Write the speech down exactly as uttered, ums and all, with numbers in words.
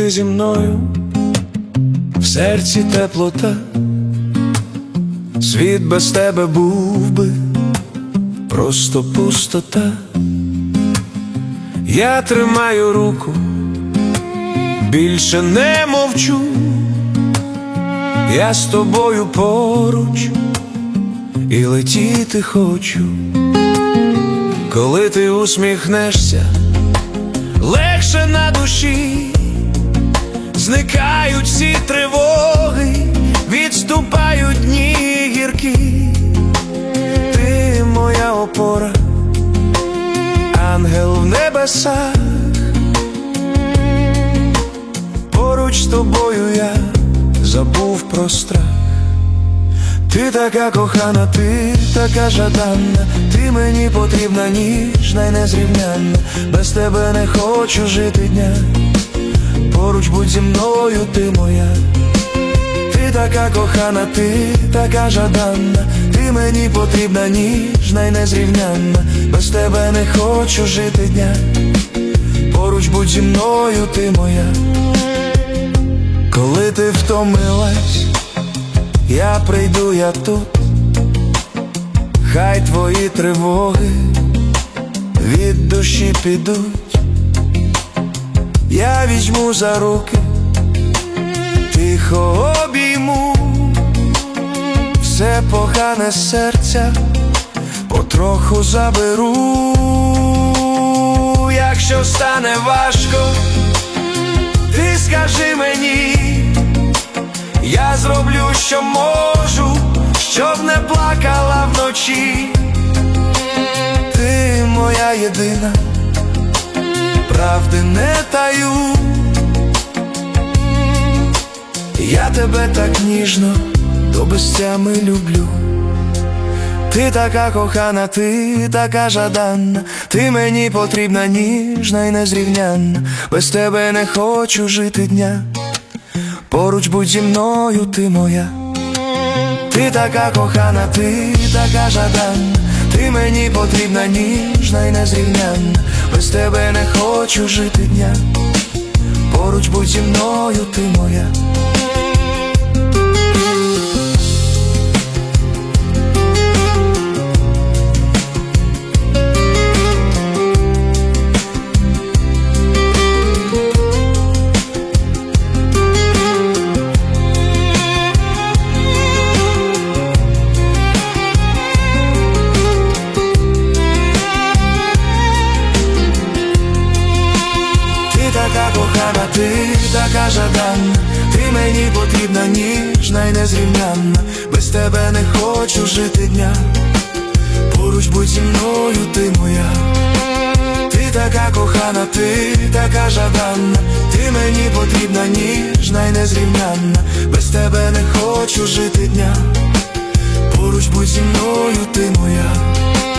ти зі мною, в серці теплота, світ без тебе був би просто пустота. Я тримаю руку, більше не мовчу, я з тобою поруч і летіти хочу. Коли ти усміхнешся, легше на душі, зникають всі тривоги, відступають дні гіркі. Ти моя опора, ангел в небесах, поруч з тобою я забув про страх. Ти така кохана, ти така жаданна, ти мені потрібна, ніжна й незрівнянна. Без тебе не хочу жити дня, поруч будь зі мною, ти моя. Ти така кохана, ти така жаданна, ти мені потрібна, ніжна й незрівнянна. Без тебе не хочу жити дня, поруч будь зі мною, ти моя. Коли ти втомилась, я прийду, я тут, хай твої тривоги від душі підуть. Я візьму за руки, тихо обійму, все погане з серця потроху заберу. Якщо стане важко, ти скажи мені, я зроблю, що можу, щоб не плакала вночі. Ти моя єдина, правди не таю, я тебе так ніжно до безтями люблю. Ти така кохана, ти така жаданна, ти мені потрібна, ніжна й незрівнянна. Без тебе не хочу жити дня, поруч будь зі мною, ти моя. Ти така кохана, ти така жаданна, ти мені потрібна, ніжна й незрівнянна. Без тебе не хочу жити дня, поруч будь зі мною, ти моя. Ти така жаданна, ти мені потрібна, ніжна й незрівнянна. Без тебе не хочу жити дня, поруч будь зі мною, ти моя. Ти така кохана, ти така жаданна, ти мені потрібна, ніжна й незрівнянна. Без тебе не хочу жити дня, поруч будь зі мною, ти моя.